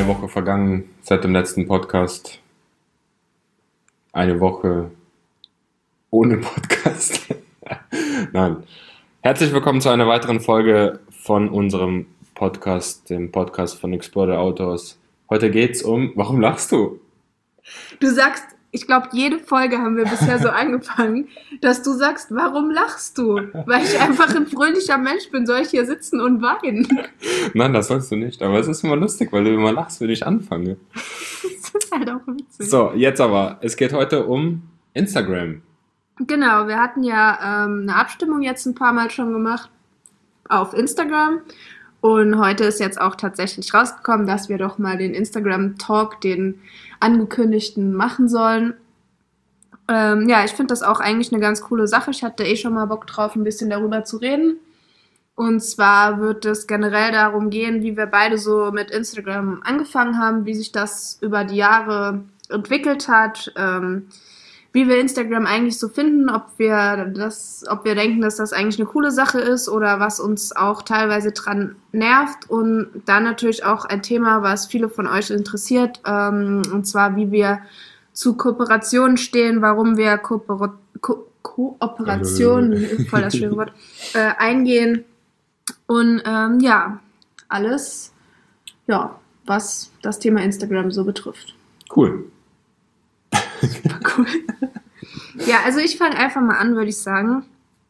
eine Woche vergangen seit dem letzten Podcast. Eine Woche ohne Podcast. Nein. Herzlich willkommen zu einer weiteren Folge von unserem Podcast, dem Podcast von Explore Outdoors. Heute geht's um... Warum lachst du? Du sagst, ich glaube, jede Folge haben wir bisher so angefangen, dass du sagst, warum lachst du? Weil ich einfach ein fröhlicher Mensch bin, soll ich hier sitzen und weinen? Nein, das sollst du nicht. Aber es ist immer lustig, weil du immer lachst, wenn ich anfange. Das ist halt auch witzig. So, jetzt aber. Es geht heute um Instagram. Genau, wir hatten ja eine Abstimmung jetzt ein paar Mal schon gemacht auf Instagram. Und heute ist jetzt auch tatsächlich rausgekommen, dass wir doch mal den Instagram-Talk, den angekündigten, machen sollen. Ja, ich finde das auch eigentlich eine ganz coole Sache. Ich hatte schon mal Bock drauf, ein bisschen darüber zu reden. Und zwar wird es generell darum gehen, wie wir beide so mit Instagram angefangen haben, wie sich das über die Jahre entwickelt hat, wie wir Instagram eigentlich so finden, ob wir denken, dass das eigentlich eine coole Sache ist oder was uns auch teilweise dran nervt, und dann natürlich auch ein Thema, was viele von euch interessiert, und zwar wie wir zu Kooperationen stehen, warum wir Kooperationen, voll das schöne Wort, eingehen und ja, alles, ja, was das Thema Instagram so betrifft. Cool. Super cool. Ja, also ich fange einfach mal an, würde ich sagen.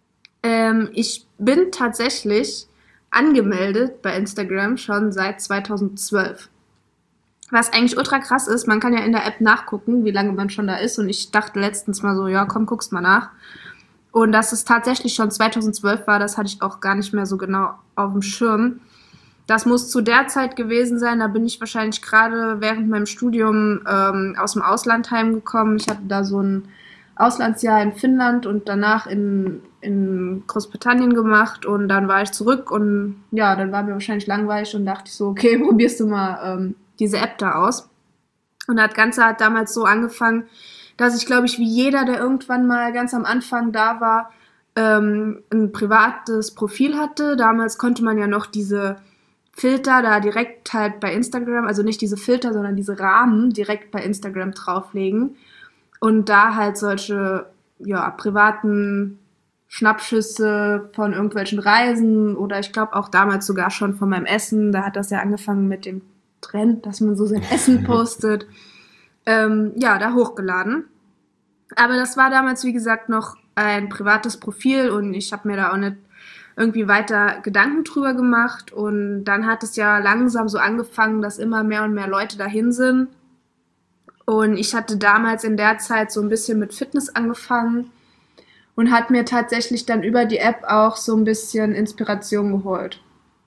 Ich bin tatsächlich angemeldet bei Instagram schon seit 2012. Was eigentlich ultra krass ist, man kann ja in der App nachgucken, wie lange man schon da ist. Und ich dachte letztens mal so, ja komm, guckst mal nach. Und dass es tatsächlich schon 2012 war, das hatte ich auch gar nicht mehr so genau auf dem Schirm. Das muss zu der Zeit gewesen sein, da bin ich wahrscheinlich gerade während meinem Studium aus dem Ausland heimgekommen. Ich hatte da so ein Auslandsjahr in Finnland und danach in Großbritannien gemacht, und dann war ich zurück und ja, dann war mir wahrscheinlich langweilig und dachte ich so, okay, probierst du mal diese App da aus. Und das Ganze hat damals so angefangen, dass ich, glaube ich, wie jeder, der irgendwann mal ganz am Anfang da war, ein privates Profil hatte. Damals konnte man ja noch diese Filter da direkt halt bei Instagram, also nicht diese Filter, sondern diese Rahmen direkt bei Instagram drauflegen und da halt solche, ja, privaten Schnappschüsse von irgendwelchen Reisen oder ich glaube auch damals sogar schon von meinem Essen, da hat das ja angefangen mit dem Trend, dass man so sein Essen postet, ja, da hochgeladen. Aber das war damals, wie gesagt, noch ein privates Profil und ich habe mir da auch nicht irgendwie weiter Gedanken drüber gemacht, und dann hat es ja langsam so angefangen, dass immer mehr und mehr Leute dahin sind, und ich hatte damals in der Zeit so ein bisschen mit Fitness angefangen und hat mir tatsächlich dann über die App auch so ein bisschen Inspiration geholt.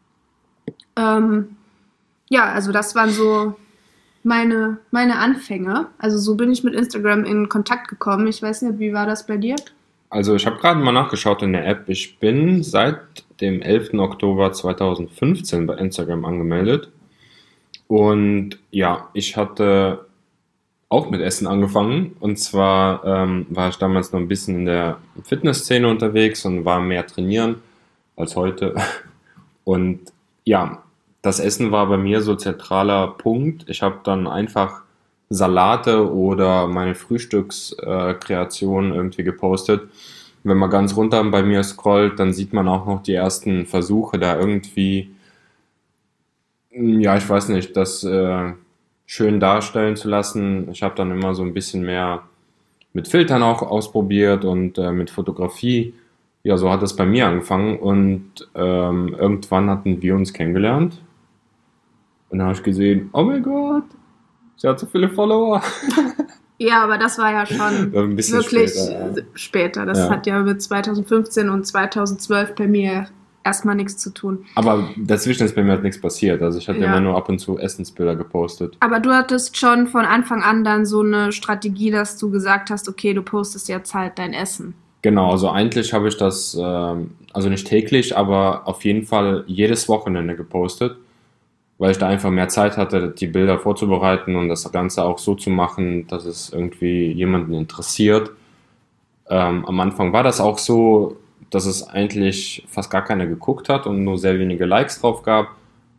Ja, also das waren so meine Anfänge, also so bin ich mit Instagram in Kontakt gekommen. Ich weiß nicht, wie war das bei dir? Also ich habe gerade mal nachgeschaut in der App. Ich bin seit dem 11. Oktober 2015 bei Instagram angemeldet. Und ja, ich hatte auch mit Essen angefangen. Und zwar war ich damals noch ein bisschen in der Fitnessszene unterwegs und war mehr trainieren als heute. Und ja, das Essen war bei mir so zentraler Punkt. Ich habe dann einfach Salate oder meine Frühstückskreation irgendwie gepostet. Wenn man ganz runter bei mir scrollt, dann sieht man auch noch die ersten Versuche, da irgendwie, ja, ich weiß nicht, das schön darstellen zu lassen. Ich habe dann immer so ein bisschen mehr mit Filtern auch ausprobiert und mit Fotografie. Ja, so hat es bei mir angefangen, und irgendwann hatten wir uns kennengelernt. Und dann habe ich gesehen, oh mein Gott, sie hat so viele Follower. Ja, aber das war ja schon ein bisschen wirklich später. Das Ja. hat ja mit 2015 und 2012 bei mir erstmal nichts zu tun. Aber dazwischen ist bei mir halt nichts passiert. Also ich hatte Ja. immer nur ab und zu Essensbilder gepostet. Aber du hattest schon von Anfang an dann so eine Strategie, dass du gesagt hast, okay, du postest jetzt halt dein Essen. Genau, also eigentlich habe ich das, also nicht täglich, aber auf jeden Fall jedes Wochenende gepostet, weil ich da einfach mehr Zeit hatte, die Bilder vorzubereiten und das Ganze auch so zu machen, dass es irgendwie jemanden interessiert. Am Anfang war das auch so, dass es eigentlich fast gar keiner geguckt hat und nur sehr wenige Likes drauf gab.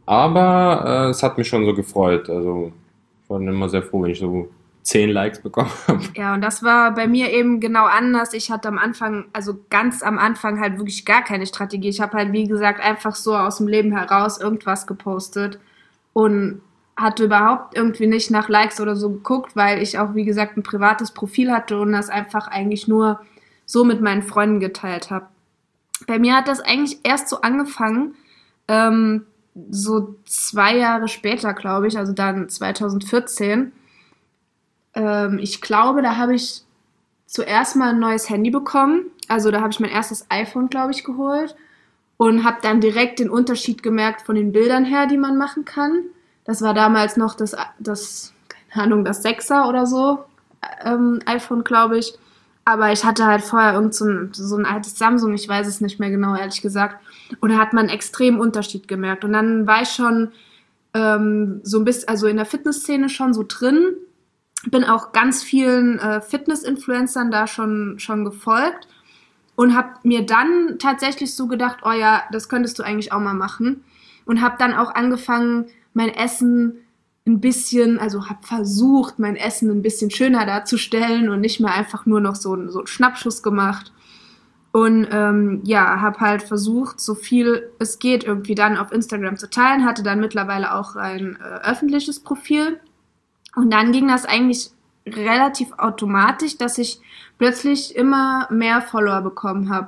Aber es hat mich schon so gefreut. Also ich war dann immer sehr froh, wenn ich so 10 Likes bekommen habe. Ja, und das war bei mir eben genau anders. Ich hatte am Anfang, also ganz am Anfang halt wirklich gar keine Strategie. Ich habe halt, wie gesagt, einfach so aus dem Leben heraus irgendwas gepostet und hatte überhaupt irgendwie nicht nach Likes oder so geguckt, weil ich auch, wie gesagt, ein privates Profil hatte und das einfach eigentlich nur so mit meinen Freunden geteilt habe. Bei mir hat das eigentlich erst so angefangen, ähm, so 2 Jahre später, glaube ich, also dann 2014. Ich glaube, da habe ich zuerst mal ein neues Handy bekommen. Also da habe ich mein erstes iPhone, glaube ich, geholt und habe dann direkt den Unterschied gemerkt von den Bildern her, die man machen kann. Das war damals noch keine Ahnung, das 6er oder so iPhone, glaube ich. Aber ich hatte halt vorher so ein altes Samsung, ich weiß es nicht mehr genau, ehrlich gesagt. Und da hat man einen extremen Unterschied gemerkt. Und dann war ich schon so ein bisschen, also in der Fitnessszene schon so drin, bin auch ganz vielen Fitness-Influencern da schon gefolgt und habe mir dann tatsächlich so gedacht, oh ja, das könntest du eigentlich auch mal machen. Und habe dann auch angefangen, mein Essen ein bisschen, also habe versucht, mein Essen ein bisschen schöner darzustellen und nicht mehr einfach nur noch so einen Schnappschuss gemacht. Und ja, habe halt versucht, so viel es geht, irgendwie dann auf Instagram zu teilen. Hatte dann mittlerweile auch ein öffentliches Profil. Und dann ging das eigentlich relativ automatisch, dass ich plötzlich immer mehr Follower bekommen habe.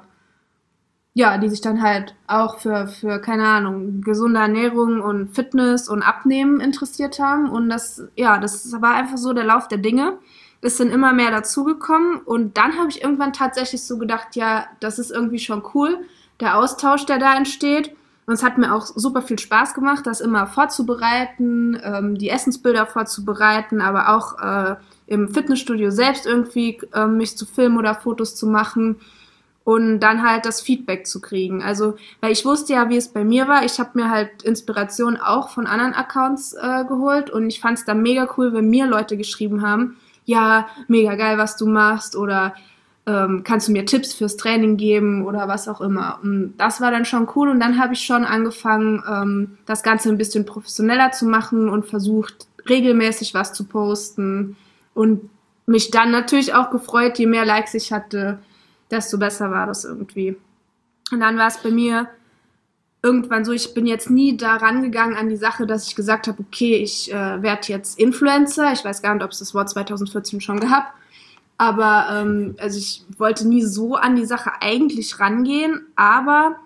Ja, die sich dann halt auch für, keine Ahnung, gesunde Ernährung und Fitness und Abnehmen interessiert haben. Und das war einfach so der Lauf der Dinge. Es sind immer mehr dazugekommen. Und dann habe ich irgendwann tatsächlich so gedacht, ja, das ist irgendwie schon cool, der Austausch, der da entsteht. Und es hat mir auch super viel Spaß gemacht, das immer vorzubereiten, die Essensbilder vorzubereiten, aber auch im Fitnessstudio selbst irgendwie mich zu filmen oder Fotos zu machen und dann halt das Feedback zu kriegen. Also, weil ich wusste ja, wie es bei mir war. Ich habe mir halt Inspiration auch von anderen Accounts geholt und ich fand es dann mega cool, wenn mir Leute geschrieben haben, ja, mega geil, was du machst oder kannst du mir Tipps fürs Training geben oder was auch immer. Und das war dann schon cool und dann habe ich schon angefangen, das Ganze ein bisschen professioneller zu machen und versucht, regelmäßig was zu posten und mich dann natürlich auch gefreut, je mehr Likes ich hatte, desto besser war das irgendwie. Und dann war es bei mir irgendwann so, ich bin jetzt nie da rangegangen an die Sache, dass ich gesagt habe, okay, ich werde jetzt Influencer. Ich weiß gar nicht, ob es das Wort 2014 schon gab. Aber also ich wollte nie so an die Sache eigentlich rangehen, aber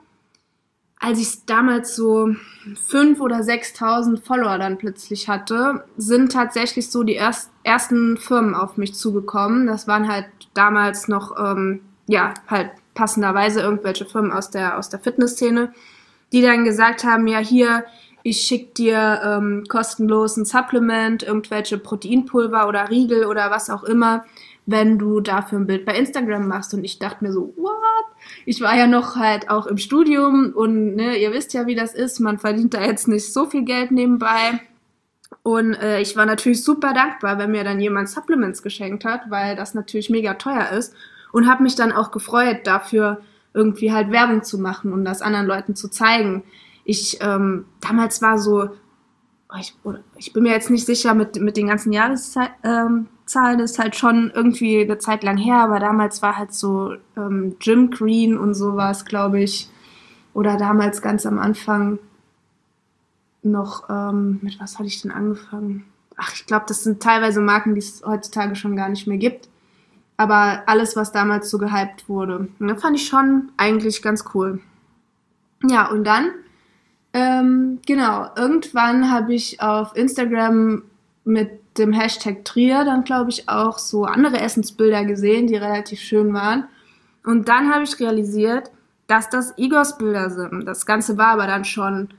als ich damals so 5.000 oder 6.000 Follower dann plötzlich hatte, sind tatsächlich so die ersten Firmen auf mich zugekommen. Das waren halt damals noch, ja, halt passenderweise irgendwelche Firmen aus der Fitnessszene, die dann gesagt haben, ja hier, ich schick dir kostenlos ein Supplement, irgendwelche Proteinpulver oder Riegel oder was auch immer, wenn du dafür ein Bild bei Instagram machst. Und ich dachte mir so, what? Ich war ja noch halt auch im Studium und ne, ihr wisst ja, wie das ist. Man verdient da jetzt nicht so viel Geld nebenbei. Und ich war natürlich super dankbar, wenn mir dann jemand Supplements geschenkt hat, weil das natürlich mega teuer ist. Und habe mich dann auch gefreut, dafür irgendwie halt Werbung zu machen und das anderen Leuten zu zeigen. Damals war so, ich bin mir jetzt nicht sicher mit den ganzen Jahreszahlen, das ist halt schon irgendwie eine Zeit lang her, aber damals war halt so Jim Green und sowas, glaube ich, oder damals ganz am Anfang noch, mit was hatte ich denn angefangen? Ach, ich glaube, das sind teilweise Marken, die es heutzutage schon gar nicht mehr gibt, aber alles, was damals so gehypt wurde, und das fand ich schon eigentlich ganz cool. Ja, und dann genau, irgendwann habe ich auf Instagram mit dem Hashtag Trier dann, glaube ich, auch so andere Essensbilder gesehen, die relativ schön waren. Und dann habe ich realisiert, dass das Igors Bilder sind. Das Ganze war aber dann schon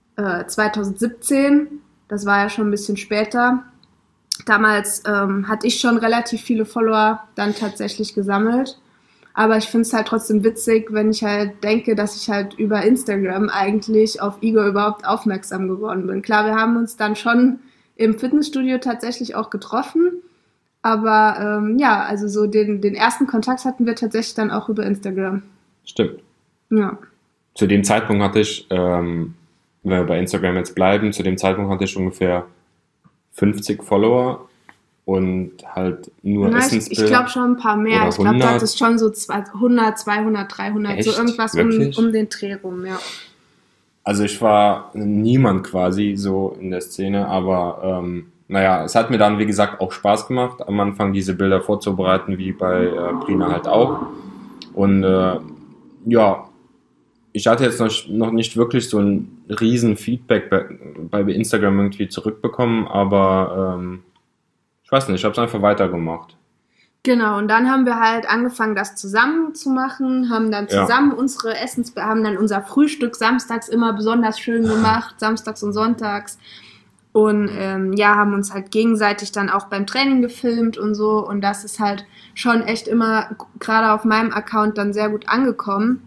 2017, das war ja schon ein bisschen später. Damals hatte ich schon relativ viele Follower dann tatsächlich gesammelt. Aber ich finde es halt trotzdem witzig, wenn ich halt denke, dass ich halt über Instagram eigentlich auf Igor überhaupt aufmerksam geworden bin. Klar, wir haben uns dann schon im Fitnessstudio tatsächlich auch getroffen. Aber ja, also so den ersten Kontakt hatten wir tatsächlich dann auch über Instagram. Stimmt. Ja. Zu dem Zeitpunkt hatte ich wenn wir bei Instagram jetzt bleiben, zu dem Zeitpunkt hatte ich ungefähr 50 Follower und halt nur Essensbilder. Ich glaube schon ein paar mehr. Ich glaube, du hattest schon so 100, 200, 300, Echt? so irgendwas um den Dreh rum, ja. Also ich war niemand quasi so in der Szene, aber naja, es hat mir dann, wie gesagt, auch Spaß gemacht, am Anfang diese Bilder vorzubereiten, wie bei Brina halt auch. Und ja, ich hatte jetzt noch nicht wirklich so ein riesen Feedback bei Instagram irgendwie zurückbekommen, aber ich weiß nicht, ich habe es einfach weitergemacht. Genau, und dann haben wir halt angefangen, das zusammen zu machen, haben dann zusammen haben dann unser Frühstück samstags immer besonders schön gemacht, samstags und sonntags. Und haben uns halt gegenseitig dann auch beim Training gefilmt und so. Und das ist halt schon echt immer, gerade auf meinem Account, dann sehr gut angekommen.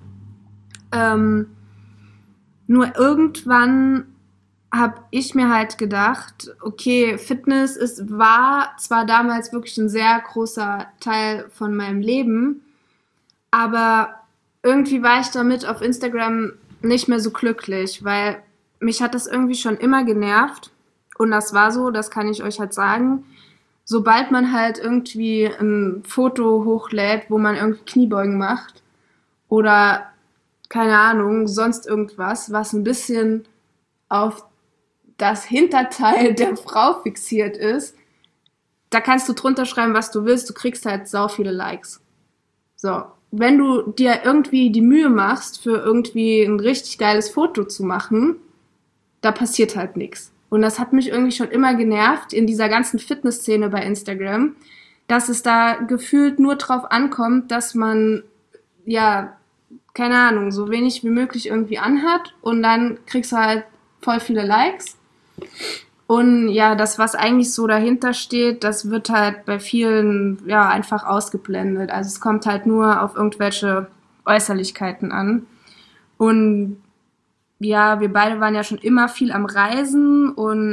Nur irgendwann habe ich mir halt gedacht, okay, Fitness war zwar damals wirklich ein sehr großer Teil von meinem Leben, aber irgendwie war ich damit auf Instagram nicht mehr so glücklich, weil mich hat das irgendwie schon immer genervt. Und das war so, das kann ich euch halt sagen, sobald man halt irgendwie ein Foto hochlädt, wo man irgendwie Kniebeugen macht oder, keine Ahnung, sonst irgendwas, was ein bisschen auf das Hinterteil der Frau fixiert ist, da kannst du drunter schreiben, was du willst, du kriegst halt sau viele Likes. So, wenn du dir irgendwie die Mühe machst, für irgendwie ein richtig geiles Foto zu machen, da passiert halt nichts. Und das hat mich irgendwie schon immer genervt in dieser ganzen Fitnessszene bei Instagram, dass es da gefühlt nur drauf ankommt, dass man, ja, keine Ahnung, so wenig wie möglich irgendwie anhat und dann kriegst du halt voll viele Likes. Und ja, das, was eigentlich so dahinter steht, das wird halt bei vielen ja einfach ausgeblendet. Also es kommt halt nur auf irgendwelche Äußerlichkeiten an. Und ja, wir beide waren ja schon immer viel am Reisen und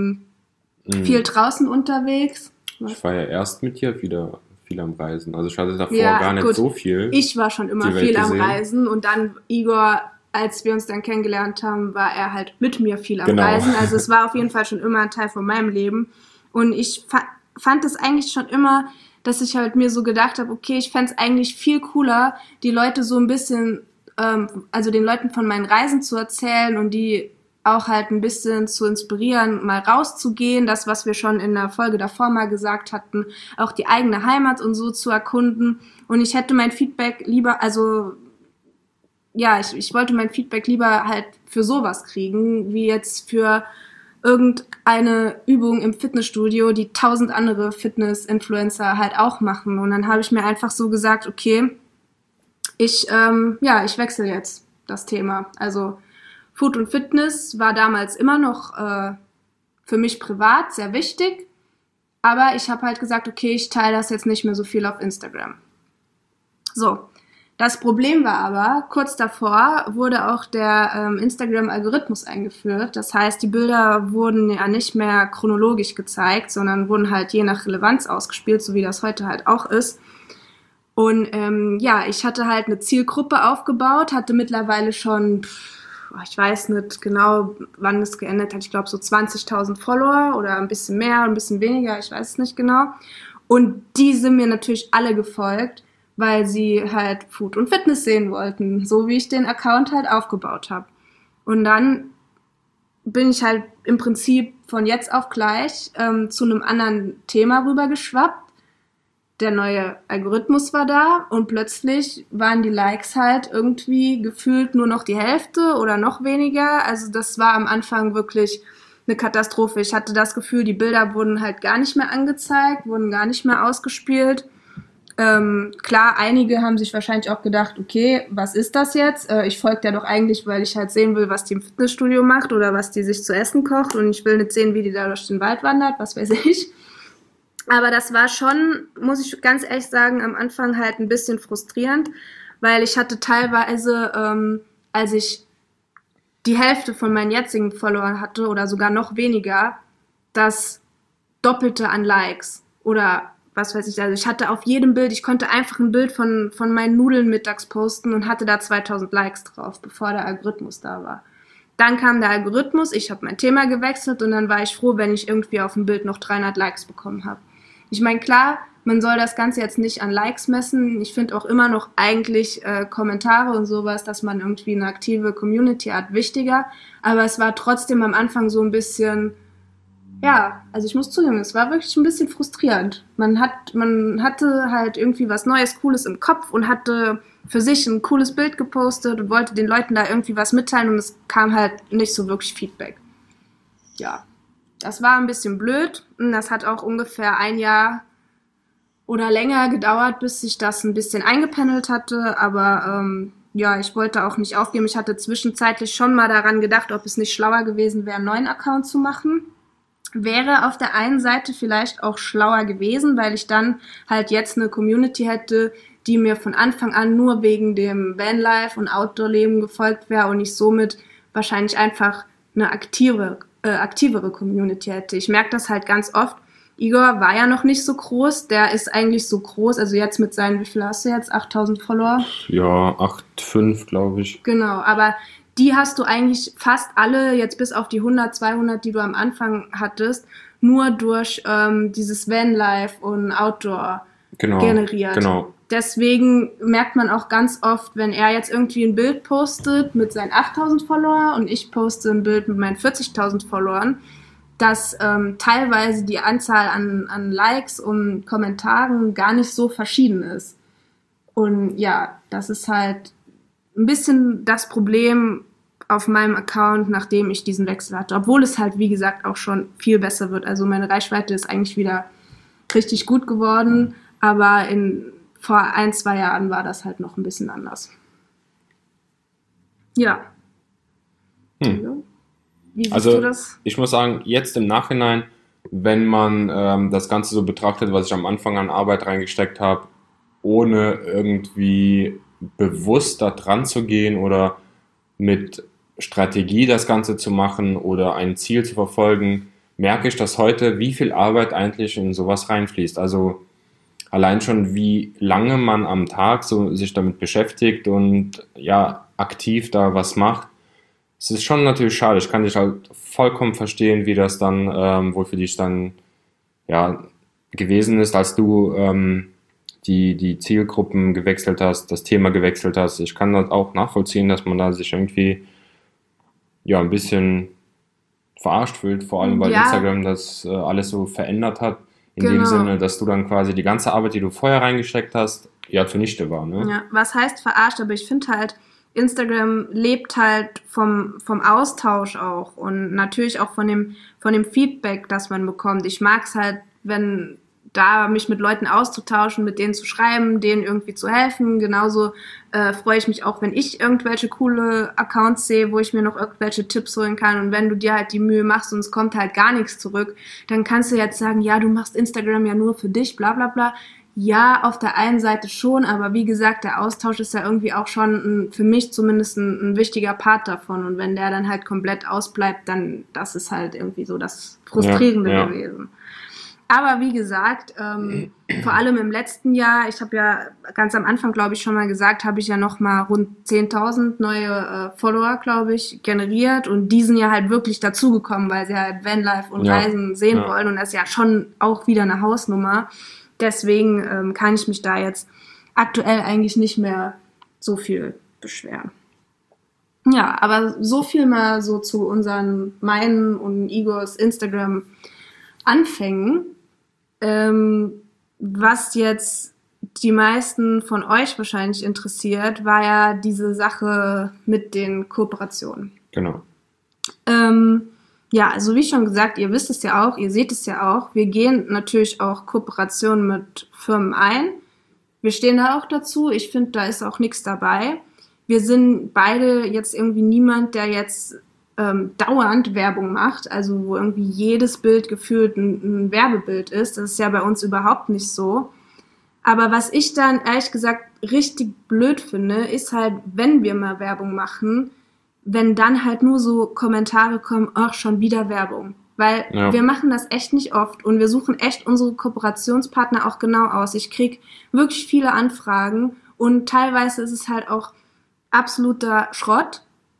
viel draußen unterwegs. Ich war ja erst mit dir wieder viel am Reisen. Also ich hatte davor gar nicht so viel. Ich war schon immer viel am Reisen und dann Igor, als wir uns dann kennengelernt haben, war er halt mit mir viel am Reisen. Also es war auf jeden Fall schon immer ein Teil von meinem Leben. Und ich fand es eigentlich schon immer, dass ich halt mir so gedacht habe, okay, ich fände es eigentlich viel cooler, die Leute so ein bisschen, also den Leuten von meinen Reisen zu erzählen und die auch halt ein bisschen zu inspirieren, mal rauszugehen, das, was wir schon in der Folge davor mal gesagt hatten, auch die eigene Heimat und so zu erkunden. Und ich hätte mein Feedback lieber, also ja, ich wollte mein Feedback lieber halt für sowas kriegen, wie jetzt für irgendeine Übung im Fitnessstudio, die 1000 andere Fitness-Influencer halt auch machen. Und dann habe ich mir einfach so gesagt, okay, ich wechsle jetzt das Thema. Also Food und Fitness war damals immer noch für mich privat sehr wichtig, aber ich habe halt gesagt, okay, ich teile das jetzt nicht mehr so viel auf Instagram. So, das Problem war aber, kurz davor wurde auch der Instagram-Algorithmus eingeführt. Das heißt, die Bilder wurden ja nicht mehr chronologisch gezeigt, sondern wurden halt je nach Relevanz ausgespielt, so wie das heute halt auch ist. Und ich hatte halt eine Zielgruppe aufgebaut, hatte mittlerweile schon, ich weiß nicht genau, wann es geendet hat, ich glaube so 20.000 Follower oder ein bisschen mehr, ein bisschen weniger, ich weiß es nicht genau. Und die sind mir natürlich alle gefolgt, weil sie halt Food und Fitness sehen wollten, so wie ich den Account halt aufgebaut habe. Und dann bin ich halt im Prinzip von jetzt auf gleich zu einem anderen Thema rübergeschwappt. Der neue Algorithmus war da und plötzlich waren die Likes halt irgendwie gefühlt nur noch die Hälfte oder noch weniger. Also das war am Anfang wirklich eine Katastrophe. Ich hatte das Gefühl, die Bilder wurden halt gar nicht mehr angezeigt, wurden gar nicht mehr ausgespielt. Klar, einige haben sich wahrscheinlich auch gedacht, okay, was ist das jetzt? Ich folge der doch eigentlich, weil ich halt sehen will, was die im Fitnessstudio macht oder was die sich zu essen kocht und ich will nicht sehen, wie die da durch den Wald wandert, was weiß ich. Aber das war schon, muss ich ganz ehrlich sagen, am Anfang halt ein bisschen frustrierend, weil ich hatte teilweise, als ich die Hälfte von meinen jetzigen Followern hatte oder sogar noch weniger, das Doppelte an Likes oder was weiß ich, also ich hatte auf jedem Bild, ich konnte einfach ein Bild von meinen Nudeln mittags posten und hatte da 2000 Likes drauf, bevor der Algorithmus da war. Dann kam der Algorithmus, ich habe mein Thema gewechselt und dann war ich froh, wenn ich irgendwie auf dem Bild noch 300 Likes bekommen habe. Ich meine, klar, man soll das Ganze jetzt nicht an Likes messen. Ich finde auch immer noch eigentlich Kommentare und sowas, dass man irgendwie eine aktive Community hat, wichtiger. Aber es war trotzdem am Anfang so ein bisschen, ja, also ich muss zugeben, es war wirklich ein bisschen frustrierend. Man hatte halt irgendwie was Neues, Cooles im Kopf und hatte für sich ein cooles Bild gepostet und wollte den Leuten da irgendwie was mitteilen und es kam halt nicht so wirklich Feedback. Ja, das war ein bisschen blöd und das hat auch ungefähr 1 Jahr oder länger gedauert, bis sich das ein bisschen eingependelt hatte, aber ja, ich wollte auch nicht aufgeben. Ich hatte zwischenzeitlich schon mal daran gedacht, ob es nicht schlauer gewesen wäre, einen neuen Account zu machen. Wäre auf der einen Seite vielleicht auch schlauer gewesen, weil ich dann halt jetzt eine Community hätte, die mir von Anfang an nur wegen dem Vanlife und Outdoor-Leben gefolgt wäre und ich somit wahrscheinlich einfach eine aktivere Community hätte. Ich merke das halt ganz oft. Igor war ja noch nicht so groß, der ist eigentlich so groß, also jetzt mit seinen, wie viel hast du jetzt, 8.000 Follower? Ja, 8,5 glaube ich. Genau, aber die hast du eigentlich fast alle, jetzt bis auf die 100, 200, die du am Anfang hattest, nur durch dieses Vanlife und Outdoor generiert. Genau. Deswegen merkt man auch ganz oft, wenn er jetzt irgendwie ein Bild postet mit seinen 8.000 Follower und ich poste ein Bild mit meinen 40.000 Followern, dass teilweise die Anzahl an Likes und Kommentaren gar nicht so verschieden ist. Und ja, das ist halt ein bisschen das Problem auf meinem Account, nachdem ich diesen Wechsel hatte. Obwohl es halt, wie gesagt, auch schon viel besser wird. Also meine Reichweite ist eigentlich wieder richtig gut geworden, aber vor 1, 2 Jahren war das halt noch ein bisschen anders. Ja. Wie siehst du das? Ich muss sagen, jetzt im Nachhinein, wenn man das Ganze so betrachtet, was ich am Anfang an Arbeit reingesteckt habe, ohne irgendwie bewusst da dran zu gehen oder mit Strategie das Ganze zu machen oder ein Ziel zu verfolgen, merke ich, dass heute wie viel Arbeit eigentlich in sowas reinfließt. Also allein schon, wie lange man am Tag so sich damit beschäftigt und ja, aktiv da was macht. Es ist schon natürlich schade. Ich kann dich halt vollkommen verstehen, wie das dann wohl für dich dann ja gewesen ist, als du die Zielgruppen gewechselt hast, das Thema gewechselt hast. Ich kann das auch nachvollziehen, dass man da sich irgendwie ja ein bisschen verarscht fühlt, vor allem weil Instagram das alles so verändert hat. In dem Sinne, dass du dann quasi die ganze Arbeit, die du vorher reingesteckt hast, ja zunichte war. Ne? Ja, was heißt verarscht? Aber ich finde halt, Instagram lebt halt vom Austausch auch und natürlich auch von dem Feedback, das man bekommt. Ich mag es halt, wenn da mich mit Leuten auszutauschen, mit denen zu schreiben, denen irgendwie zu helfen. Genauso freue ich mich auch, wenn ich irgendwelche coole Accounts sehe, wo ich mir noch irgendwelche Tipps holen kann. Und wenn du dir halt die Mühe machst und es kommt halt gar nichts zurück, dann kannst du jetzt sagen, ja, du machst Instagram ja nur für dich, bla bla bla. Ja, auf der einen Seite schon, aber wie gesagt, der Austausch ist ja irgendwie auch schon für mich zumindest ein wichtiger Part davon. Und wenn der dann halt komplett ausbleibt, dann das ist halt irgendwie so das Frustrierende gewesen. Aber wie gesagt, vor allem im letzten Jahr, ich habe ja ganz am Anfang, glaube ich, schon mal gesagt, habe ich ja noch mal rund 10.000 neue Follower, glaube ich, generiert und die sind ja halt wirklich dazugekommen, weil sie halt Vanlife und Reisen sehen wollen und das ist ja schon auch wieder eine Hausnummer. Deswegen kann ich mich da jetzt aktuell eigentlich nicht mehr so viel beschweren. Ja, aber so viel mal so zu meinen und Igors Instagram-Anfängen. Was jetzt die meisten von euch wahrscheinlich interessiert, war ja diese Sache mit den Kooperationen. Genau. Ja, also wie schon gesagt, ihr wisst es ja auch, ihr seht es ja auch, wir gehen natürlich auch Kooperationen mit Firmen ein. Wir stehen da auch dazu, ich finde, da ist auch nichts dabei. Wir sind beide jetzt irgendwie niemand, der jetzt dauernd Werbung macht, also wo irgendwie jedes Bild gefühlt ein Werbebild ist. Das ist ja bei uns überhaupt nicht so. Aber was ich dann ehrlich gesagt richtig blöd finde, ist halt, wenn wir mal Werbung machen, wenn dann halt nur so Kommentare kommen, ach, schon wieder Werbung. Weil wir machen das echt nicht oft und wir suchen echt unsere Kooperationspartner auch genau aus. Ich krieg wirklich viele Anfragen und teilweise ist es halt auch absoluter Schrott.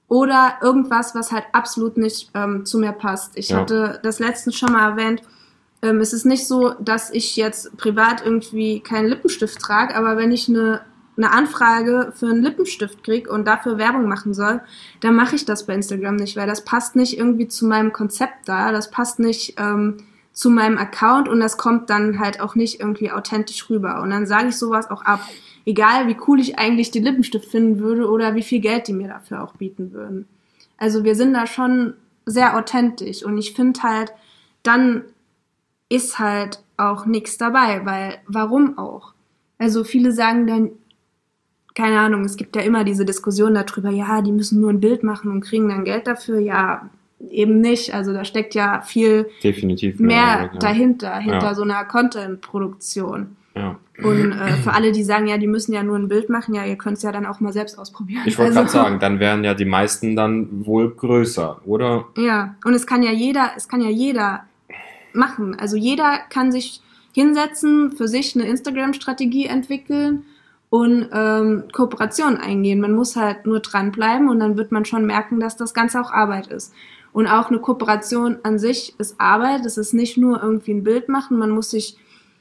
oder irgendwas, was halt absolut nicht zu mir passt. Ich hatte das letztens schon mal erwähnt, es ist nicht so, dass ich jetzt privat irgendwie keinen Lippenstift trage, aber wenn ich eine Anfrage für einen Lippenstift kriege und dafür Werbung machen soll, dann mache ich das bei Instagram nicht, weil das passt nicht irgendwie zu meinem Konzept da, das passt nicht zu meinem Account und das kommt dann halt auch nicht irgendwie authentisch rüber. Und dann sage ich sowas auch ab, egal wie cool ich eigentlich den Lippenstift finden würde oder wie viel Geld die mir dafür auch bieten würden. Also wir sind da schon sehr authentisch und ich finde halt, dann ist halt auch nichts dabei, weil warum auch? Also viele sagen dann, keine Ahnung, es gibt ja immer diese Diskussion darüber, ja, die müssen nur ein Bild machen und kriegen dann Geld dafür, ja, eben nicht. Also da steckt ja viel definitiv mehr dahinter, hinter so einer Content-Produktion. Ja. Und für alle, die sagen, ja, die müssen ja nur ein Bild machen, ja, ihr könnt es ja dann auch mal selbst ausprobieren. Ich wollte gerade sagen, dann wären ja die meisten dann wohl größer, oder? Ja, und es kann ja jeder machen. Also jeder kann sich hinsetzen, für sich eine Instagram-Strategie entwickeln und Kooperation eingehen. Man muss halt nur dranbleiben und dann wird man schon merken, dass das Ganze auch Arbeit ist. Und auch eine Kooperation an sich ist Arbeit. Es ist nicht nur irgendwie ein Bild machen. Man muss sich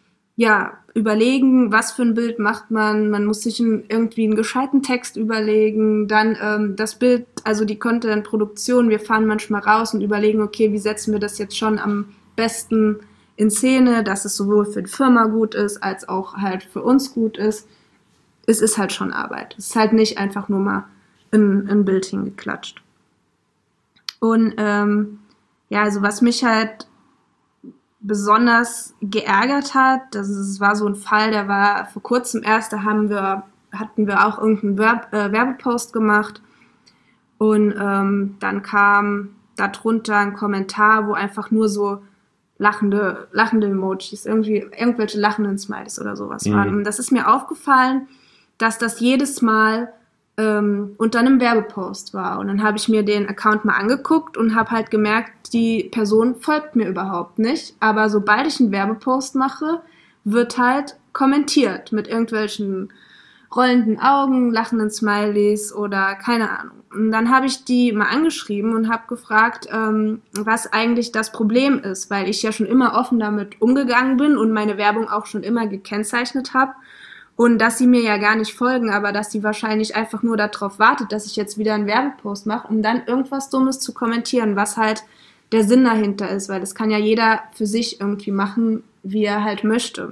überlegen, was für ein Bild macht man. Man muss sich irgendwie einen gescheiten Text überlegen. Dann das Bild, also die Content-Produktion. Wir fahren manchmal raus und überlegen, okay, wie setzen wir das jetzt schon am besten in Szene, dass es sowohl für die Firma gut ist, als auch halt für uns gut ist. Es ist halt schon Arbeit. Es ist halt nicht einfach nur mal ein Bild hingeklatscht. Und also was mich halt besonders geärgert hat, es war so ein Fall, der war vor kurzem erst, da hatten wir auch irgendeinen Werbepost gemacht und dann kam darunter ein Kommentar, wo einfach nur so lachende Emojis, irgendwelche lachenden Smileys oder sowas waren. Und das ist mir aufgefallen, dass das jedes Mal unter einem Werbepost war. Und dann habe ich mir den Account mal angeguckt und habe halt gemerkt, die Person folgt mir überhaupt nicht. Aber sobald ich einen Werbepost mache, wird halt kommentiert mit irgendwelchen rollenden Augen, lachenden Smileys oder keine Ahnung. Und dann habe ich die mal angeschrieben und habe gefragt, was eigentlich das Problem ist, weil ich ja schon immer offen damit umgegangen bin und meine Werbung auch schon immer gekennzeichnet habe. Und dass sie mir ja gar nicht folgen, aber dass sie wahrscheinlich einfach nur darauf wartet, dass ich jetzt wieder einen Werbepost mache, um dann irgendwas Dummes zu kommentieren, was halt der Sinn dahinter ist, weil das kann ja jeder für sich irgendwie machen, wie er halt möchte.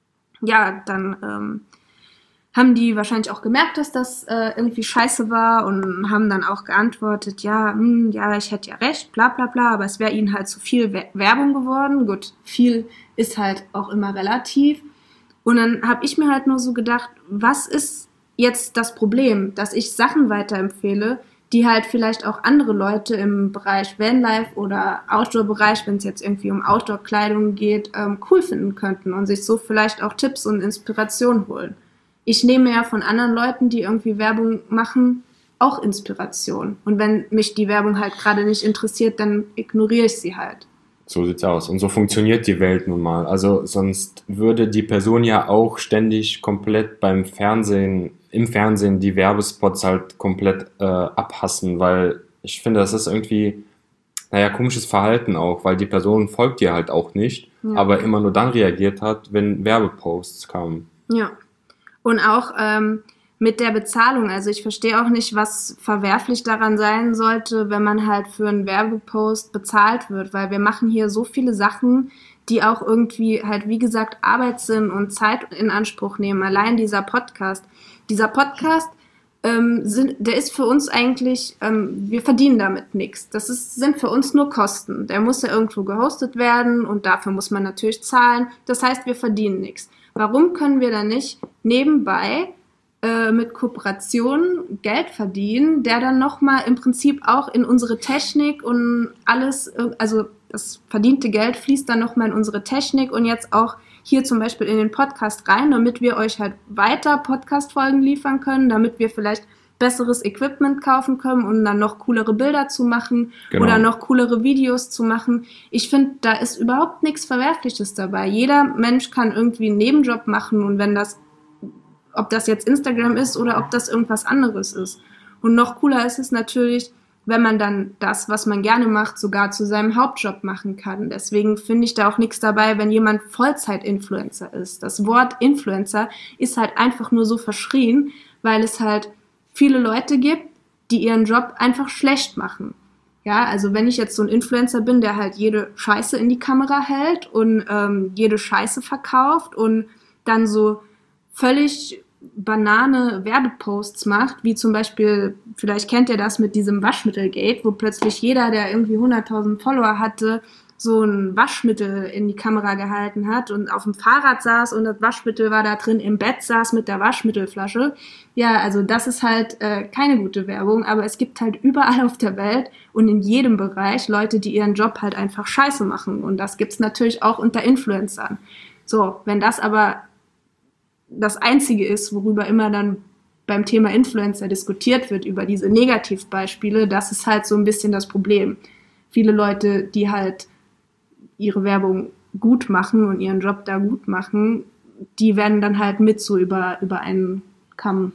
Ja, dann haben die wahrscheinlich auch gemerkt, dass das irgendwie scheiße war und haben dann auch geantwortet, ja, ich hätte ja recht, bla bla bla, aber es wäre ihnen halt zu viel Werbung geworden. Gut, viel ist halt auch immer relativ. Und dann habe ich mir halt nur so gedacht, was ist jetzt das Problem, dass ich Sachen weiterempfehle, die halt vielleicht auch andere Leute im Bereich Vanlife oder Outdoor-Bereich, wenn es jetzt irgendwie um Outdoor-Kleidung geht, cool finden könnten und sich so vielleicht auch Tipps und Inspiration holen. Ich nehme ja von anderen Leuten, die irgendwie Werbung machen, auch Inspiration. Und wenn mich die Werbung halt gerade nicht interessiert, dann ignoriere ich sie halt. So sieht's aus. Und so funktioniert die Welt nun mal. Also sonst würde die Person ja auch ständig komplett im Fernsehen die Werbespots halt komplett abhassen, weil ich finde, das ist irgendwie, komisches Verhalten auch, weil die Person folgt dir halt auch nicht, aber immer nur dann reagiert hat, wenn Werbeposts kamen. Ja. Und auch mit der Bezahlung, also ich verstehe auch nicht, was verwerflich daran sein sollte, wenn man halt für einen Werbepost bezahlt wird, weil wir machen hier so viele Sachen, die auch irgendwie halt, wie gesagt, Arbeit sind und Zeit in Anspruch nehmen. Allein dieser Podcast, der ist für uns eigentlich, wir verdienen damit nichts. Sind für uns nur Kosten. Der muss ja irgendwo gehostet werden und dafür muss man natürlich zahlen. Das heißt, wir verdienen nichts. Warum können wir dann nicht nebenbei mit Kooperationen Geld verdienen, der dann nochmal im Prinzip auch in unsere Technik und alles, also das verdiente Geld fließt dann nochmal in unsere Technik und jetzt auch hier zum Beispiel in den Podcast rein, damit wir euch halt weiter Podcast-Folgen liefern können, damit wir vielleicht besseres Equipment kaufen können und dann noch coolere Bilder zu machen oder noch coolere Videos zu machen. Ich finde, da ist überhaupt nichts Verwerfliches dabei. Jeder Mensch kann irgendwie einen Nebenjob machen und ob das jetzt Instagram ist oder ob das irgendwas anderes ist. Und noch cooler ist es natürlich, wenn man dann das, was man gerne macht, sogar zu seinem Hauptjob machen kann. Deswegen finde ich da auch nichts dabei, wenn jemand Vollzeit-Influencer ist. Das Wort Influencer ist halt einfach nur so verschrien, weil es halt viele Leute gibt, die ihren Job einfach schlecht machen. Ja, also wenn ich jetzt so ein Influencer bin, der halt jede Scheiße in die Kamera hält und jede Scheiße verkauft und dann so völlig banane Werbeposts macht, wie zum Beispiel, vielleicht kennt ihr das mit diesem Waschmittelgate, wo plötzlich jeder, der irgendwie 100.000 Follower hatte, so ein Waschmittel in die Kamera gehalten hat und auf dem Fahrrad saß und das Waschmittel war da drin, im Bett saß mit der Waschmittelflasche. Ja, also das ist halt keine gute Werbung, aber es gibt halt überall auf der Welt und in jedem Bereich Leute, die ihren Job halt einfach scheiße machen und das gibt's natürlich auch unter Influencern. So, wenn das aber das Einzige ist, worüber immer dann beim Thema Influencer diskutiert wird, über diese Negativbeispiele, das ist halt so ein bisschen das Problem. Viele Leute, die halt ihre Werbung gut machen und ihren Job da gut machen, die werden dann halt mit so über einen Kamm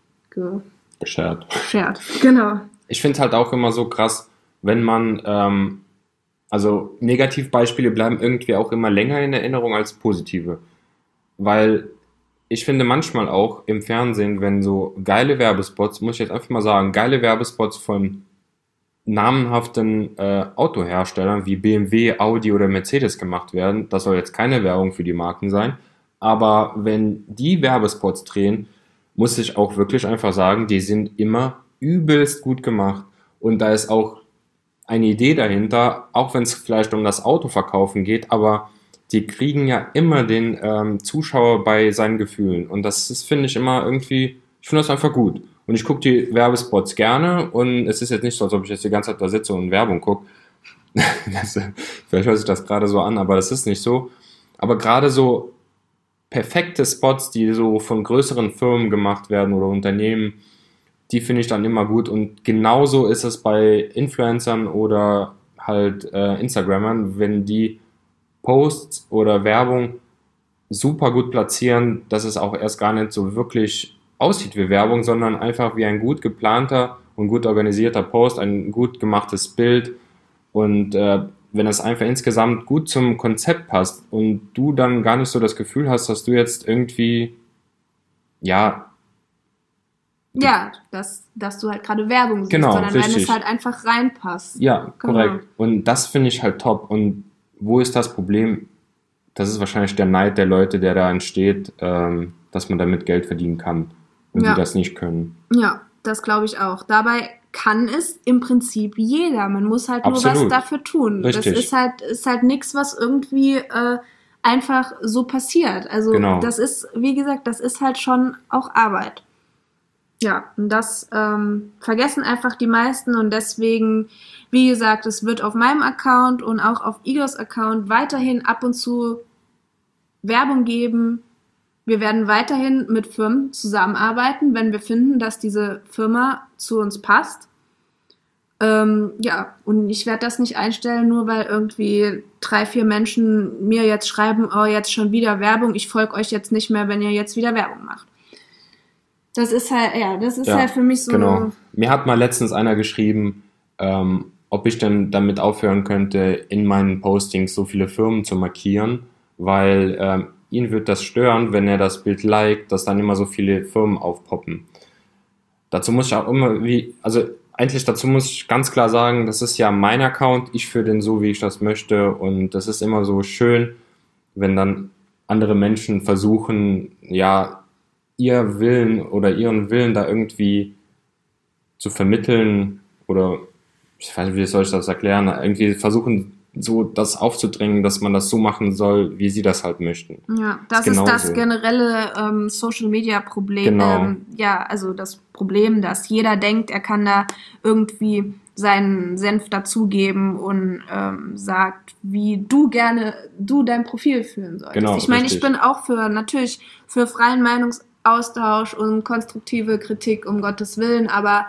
geschert. Genau. Ich finde es halt auch immer so krass, wenn man, also Negativbeispiele bleiben irgendwie auch immer länger in Erinnerung als positive. Weil ich finde manchmal auch im Fernsehen, wenn so geile Werbespots, muss ich jetzt einfach mal sagen, geile Werbespots von namenhaften Autoherstellern wie BMW, Audi oder Mercedes gemacht werden, das soll jetzt keine Werbung für die Marken sein, aber wenn die Werbespots drehen, muss ich auch wirklich einfach sagen, die sind immer übelst gut gemacht und da ist auch eine Idee dahinter, auch wenn es vielleicht um das Autoverkaufen geht, aber die kriegen ja immer den Zuschauer bei seinen Gefühlen. Und das ist, finde ich, immer irgendwie, ich finde das einfach gut. Und ich gucke die Werbespots gerne und es ist jetzt nicht so, als ob ich jetzt die ganze Zeit da sitze und Werbung gucke. Vielleicht hört sich das gerade so an, aber das ist nicht so. Aber gerade so perfekte Spots, die so von größeren Firmen gemacht werden oder Unternehmen, die finde ich dann immer gut. Und genauso ist es bei Influencern oder halt Instagrammern, wenn die Posts oder Werbung super gut platzieren, dass es auch erst gar nicht so wirklich aussieht wie Werbung, sondern einfach wie ein gut geplanter und gut organisierter Post, ein gut gemachtes Bild und wenn das einfach insgesamt gut zum Konzept passt und du dann gar nicht so das Gefühl hast, dass du jetzt irgendwie dass du halt gerade Werbung siehst, genau, sondern richtig. wenn es halt einfach reinpasst. Ja, genau. Korrekt. Und das finde ich halt top. Und wo ist das Problem? Das ist wahrscheinlich der Neid der Leute, der da entsteht, dass man damit Geld verdienen kann und die das nicht können. Ja, das glaube ich auch. Dabei kann es im Prinzip jeder. Man muss halt nur was dafür tun. Richtig. Das ist halt nichts, was irgendwie einfach so passiert. Also das ist, wie gesagt, das ist halt schon auch Arbeit. Ja, und das vergessen einfach die meisten und deswegen, wie gesagt, es wird auf meinem Account und auch auf Igors Account weiterhin ab und zu Werbung geben. Wir werden weiterhin mit Firmen zusammenarbeiten, wenn wir finden, dass diese Firma zu uns passt. Und ich werde das nicht einstellen, nur weil irgendwie 3-4 Menschen mir jetzt schreiben, oh, jetzt schon wieder Werbung, ich folge euch jetzt nicht mehr, wenn ihr jetzt wieder Werbung macht. Das ist halt, halt für mich so. Genau. Mir hat mal letztens einer geschrieben, ob ich denn damit aufhören könnte, in meinen Postings so viele Firmen zu markieren, weil ihn wird das stören, wenn er das Bild liked, dass dann immer so viele Firmen aufpoppen. Dazu muss ich auch immer, dazu muss ich ganz klar sagen, das ist ja mein Account, ich führe den so, wie ich das möchte und das ist immer so schön, wenn dann andere Menschen versuchen, ihren Willen da irgendwie zu vermitteln oder ich weiß nicht, wie soll ich das erklären, irgendwie versuchen so das aufzudrängen, dass man das so machen soll, wie sie das halt möchten. Ja, das ist das generelle Social-Media-Problem. Genau. Also das Problem, dass jeder denkt, er kann da irgendwie seinen Senf dazugeben und sagt, wie du dein Profil führen solltest. Genau, ich meine, ich bin auch natürlich für freien Meinungsaustausch und konstruktive Kritik, um Gottes Willen, aber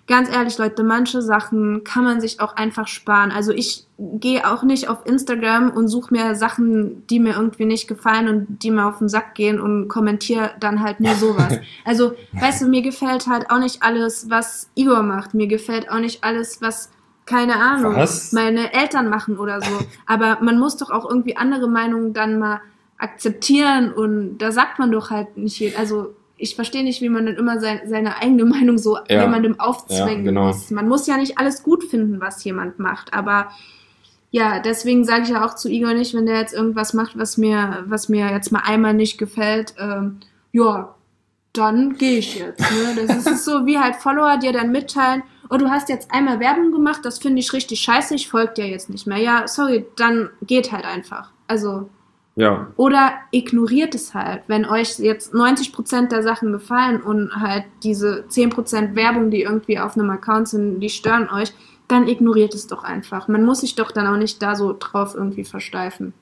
ganz ehrlich, Leute, manche Sachen kann man sich auch einfach sparen. Also ich gehe auch nicht auf Instagram und suche mir Sachen, die mir irgendwie nicht gefallen und die mir auf den Sack gehen und kommentiere dann halt nur sowas. Also, weißt du, mir gefällt halt auch nicht alles, was Igor macht. Mir gefällt auch nicht alles, was, keine Ahnung, meine Eltern machen oder so. Aber man muss doch auch irgendwie andere Meinungen dann mal akzeptieren und da sagt man doch halt nicht, also ich verstehe nicht, wie man dann immer seine eigene Meinung so jemandem aufzwängen muss. Man muss ja nicht alles gut finden, was jemand macht, aber ja, deswegen sage ich ja auch zu Igor nicht, wenn der jetzt irgendwas macht, was mir jetzt mal einmal nicht gefällt, ja, dann gehe ich jetzt. Ne? Das ist so, wie halt Follower dir dann mitteilen, oh, du hast jetzt einmal Werbung gemacht, das finde ich richtig scheiße, ich folge dir jetzt nicht mehr. Ja, sorry, dann geht halt einfach. Also, ja. Oder ignoriert es halt. Wenn euch jetzt 90% der Sachen gefallen und halt diese 10% Werbung, die irgendwie auf einem Account sind, die stören euch, dann ignoriert es doch einfach. Man muss sich doch dann auch nicht da so drauf irgendwie versteifen.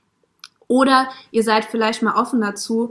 Oder ihr seid vielleicht mal offen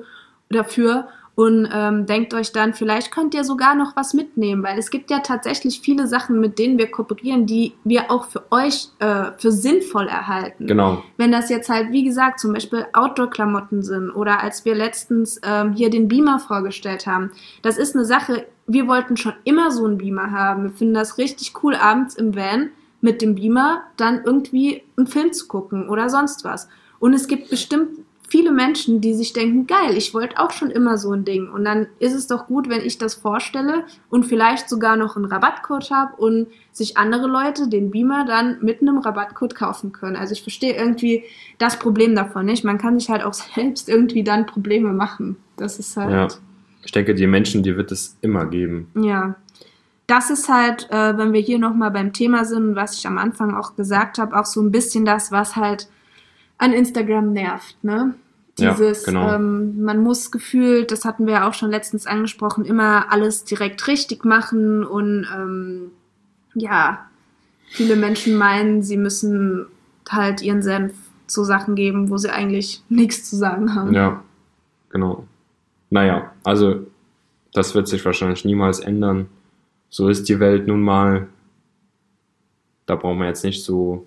dafür und denkt euch dann, vielleicht könnt ihr sogar noch was mitnehmen, weil es gibt ja tatsächlich viele Sachen, mit denen wir kooperieren, die wir auch für euch für sinnvoll erhalten. Genau. Wenn das jetzt halt, wie gesagt, zum Beispiel Outdoor-Klamotten sind oder als wir letztens hier den Beamer vorgestellt haben, das ist eine Sache, wir wollten schon immer so einen Beamer haben. Wir finden das richtig cool, abends im Van mit dem Beamer dann irgendwie einen Film zu gucken oder sonst was. Und es gibt bestimmt viele Menschen, die sich denken, geil, ich wollte auch schon immer so ein Ding. Und dann ist es doch gut, wenn ich das vorstelle und vielleicht sogar noch einen Rabattcode habe und sich andere Leute den Beamer dann mit einem Rabattcode kaufen können. Also ich verstehe irgendwie das Problem davon nicht. Man kann sich halt auch selbst irgendwie dann Probleme machen. Das ist halt... Ja, ich denke, die Menschen, die wird es immer geben. Ja, das ist halt, wenn wir hier nochmal beim Thema sind, was ich am Anfang auch gesagt habe, auch so ein bisschen das, was halt an Instagram nervt, ne? Dieses, ja, genau. Man muss gefühlt, das hatten wir ja auch schon letztens angesprochen, immer alles direkt richtig machen und ja, viele Menschen meinen, sie müssen halt ihren Senf zu Sachen geben, wo sie eigentlich nichts zu sagen haben. Ja, genau. Naja, also das wird sich wahrscheinlich niemals ändern. So ist die Welt nun mal. Da brauchen wir jetzt nicht so...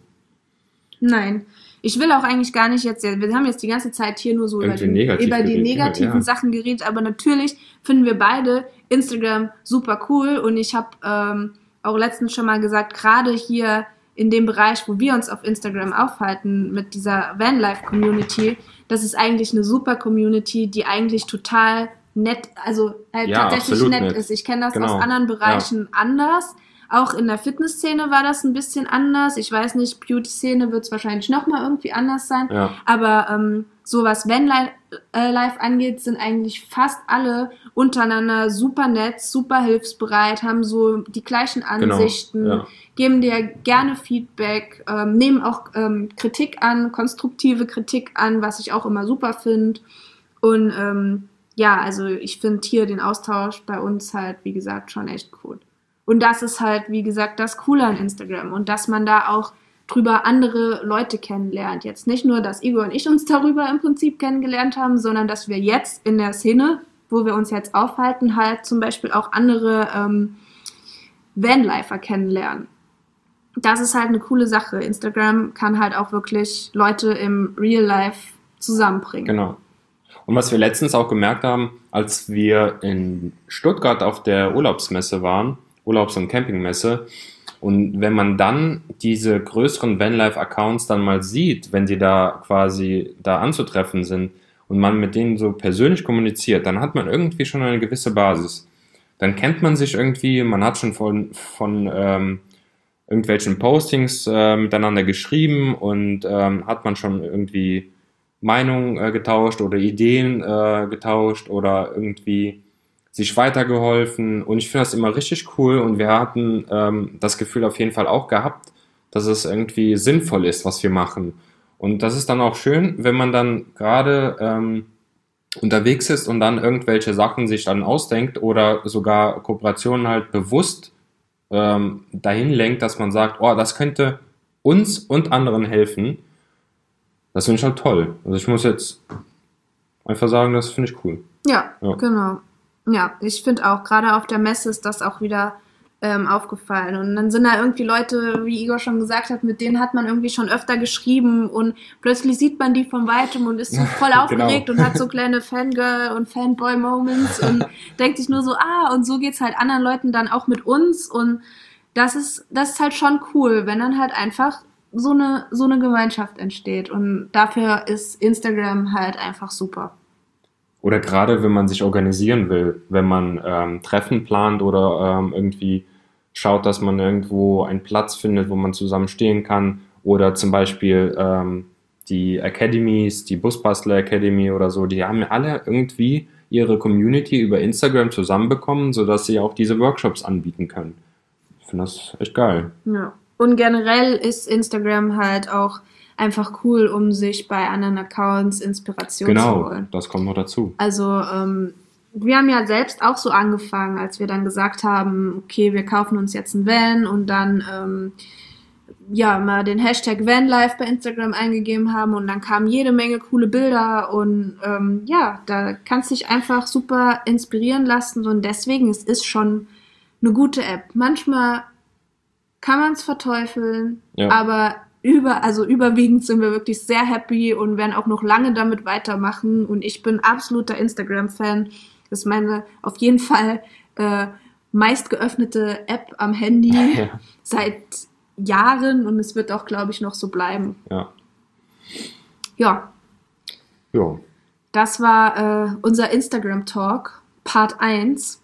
Nein. Ich will auch eigentlich gar nicht jetzt, wir haben jetzt die ganze Zeit hier nur so über die negativen Sachen geredet, aber natürlich finden wir beide Instagram super cool und ich habe auch letztens schon mal gesagt, gerade hier in dem Bereich, wo wir uns auf Instagram aufhalten, mit dieser Vanlife-Community, das ist eigentlich eine super Community, die eigentlich total nett, also halt tatsächlich nett ist. Ich kenne das aus anderen Bereichen anders. Auch in der Fitnessszene war das ein bisschen anders. Ich weiß nicht, Beauty-Szene wird es wahrscheinlich nochmal irgendwie anders sein. Ja. Aber so was Vanlife angeht, sind eigentlich fast alle untereinander super nett, super hilfsbereit, haben so die gleichen Ansichten, geben dir gerne Feedback, nehmen auch Kritik an, konstruktive Kritik an, was ich auch immer super finde. Und ja, also ich finde hier den Austausch bei uns halt, wie gesagt, schon echt cool. Und das ist halt, wie gesagt, das Coole an Instagram. Und dass man da auch drüber andere Leute kennenlernt. Jetzt nicht nur, dass Igor und ich uns darüber im Prinzip kennengelernt haben, sondern dass wir jetzt in der Szene, wo wir uns jetzt aufhalten, halt zum Beispiel auch andere Vanlifer kennenlernen. Das ist halt eine coole Sache. Instagram kann halt auch wirklich Leute im Real Life zusammenbringen. Genau. Und was wir letztens auch gemerkt haben, als wir in Stuttgart auf der Urlaubsmesse waren, Urlaubs- und Campingmesse. Und wenn man dann diese größeren Vanlife-Accounts dann mal sieht, wenn die da quasi da anzutreffen sind und man mit denen so persönlich kommuniziert, dann hat man irgendwie schon eine gewisse Basis. Dann kennt man sich irgendwie, man hat schon von irgendwelchen Postings miteinander geschrieben und hat man schon irgendwie Meinungen getauscht oder Ideen getauscht oder irgendwie sich weitergeholfen und ich finde das immer richtig cool und wir hatten das Gefühl auf jeden Fall auch gehabt, dass es irgendwie sinnvoll ist, was wir machen. Und das ist dann auch schön, wenn man dann gerade unterwegs ist und dann irgendwelche Sachen sich dann ausdenkt oder sogar Kooperationen halt bewusst dahin lenkt, dass man sagt, oh, das könnte uns und anderen helfen. Das finde ich halt toll. Also ich muss jetzt einfach sagen, das finde ich cool. Ja, genau. Ja, ich finde auch, gerade auf der Messe ist das auch wieder aufgefallen. Und dann sind da irgendwie Leute, wie Igor schon gesagt hat, mit denen hat man irgendwie schon öfter geschrieben und plötzlich sieht man die von Weitem und ist so voll aufgeregt und hat so kleine Fangirl- und Fanboy-Moments und denkt sich nur so, und so geht's halt anderen Leuten dann auch mit uns und das ist halt schon cool, wenn dann halt einfach so eine Gemeinschaft entsteht und dafür ist Instagram halt einfach super. Oder gerade, wenn man sich organisieren will, wenn man Treffen plant oder irgendwie schaut, dass man irgendwo einen Platz findet, wo man zusammen stehen kann. Oder zum Beispiel die Academies, die Busbastler Academy oder so, die haben ja alle irgendwie ihre Community über Instagram zusammenbekommen, sodass sie auch diese Workshops anbieten können. Ich finde das echt geil. Ja. Und generell ist Instagram halt auch einfach cool, um sich bei anderen Accounts Inspiration zu holen. Genau, das kommt noch dazu. Also wir haben ja selbst auch so angefangen, als wir dann gesagt haben, okay, wir kaufen uns jetzt einen Van und dann mal den Hashtag Vanlife bei Instagram eingegeben haben und dann kamen jede Menge coole Bilder und da kannst du dich einfach super inspirieren lassen und deswegen, es ist schon eine gute App. Manchmal kann man es verteufeln, aber überwiegend sind wir wirklich sehr happy und werden auch noch lange damit weitermachen und ich bin absoluter Instagram-Fan. Das ist meine auf jeden Fall meist geöffnete App am Handy seit Jahren und es wird auch, glaube ich, noch so bleiben. Ja. Das war unser Instagram-Talk, Part 1.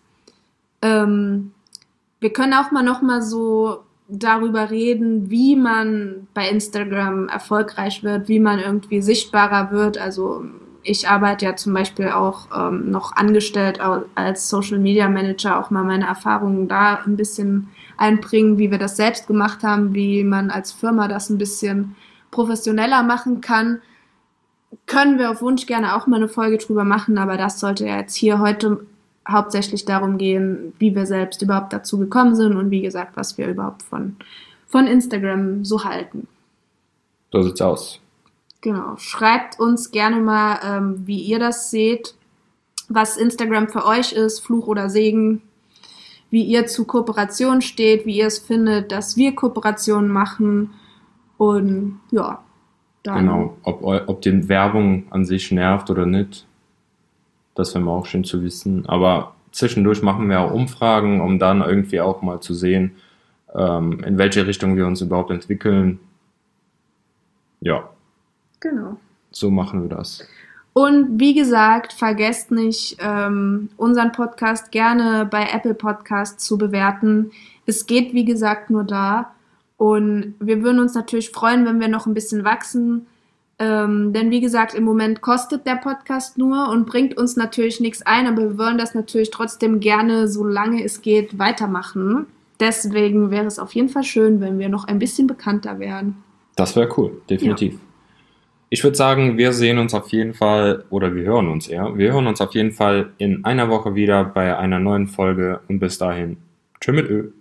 Wir können auch noch mal so darüber reden, wie man bei Instagram erfolgreich wird, wie man irgendwie sichtbarer wird. Also ich arbeite ja zum Beispiel auch noch angestellt als Social Media Manager, auch mal meine Erfahrungen da ein bisschen einbringen, wie wir das selbst gemacht haben, wie man als Firma das ein bisschen professioneller machen kann. Können wir auf Wunsch gerne auch mal eine Folge drüber machen, aber das sollte ja jetzt hier heute hauptsächlich darum gehen, wie wir selbst überhaupt dazu gekommen sind und wie gesagt, was wir überhaupt von Instagram so halten. So sieht's aus. Genau. Schreibt uns gerne mal, wie ihr das seht, was Instagram für euch ist, Fluch oder Segen, wie ihr zu Kooperation steht, wie ihr es findet, dass wir Kooperationen machen und dann. Genau, ob die Werbung an sich nervt oder nicht. Das wäre auch schön zu wissen. Aber zwischendurch machen wir auch Umfragen, um dann irgendwie auch mal zu sehen, in welche Richtung wir uns überhaupt entwickeln. Ja. Genau. So machen wir das. Und wie gesagt, vergesst nicht, unseren Podcast gerne bei Apple Podcasts zu bewerten. Es geht, wie gesagt, nur da. Und wir würden uns natürlich freuen, wenn wir noch ein bisschen wachsen. Denn wie gesagt, im Moment kostet der Podcast nur und bringt uns natürlich nichts ein, aber wir wollen das natürlich trotzdem gerne, solange es geht, weitermachen. Deswegen wäre es auf jeden Fall schön, wenn wir noch ein bisschen bekannter wären. Das wäre cool, definitiv. Ja. Ich würde sagen, wir sehen uns auf jeden Fall, oder wir hören uns eher, wir hören uns auf jeden Fall in einer Woche wieder bei einer neuen Folge und bis dahin, tschö mit Ö.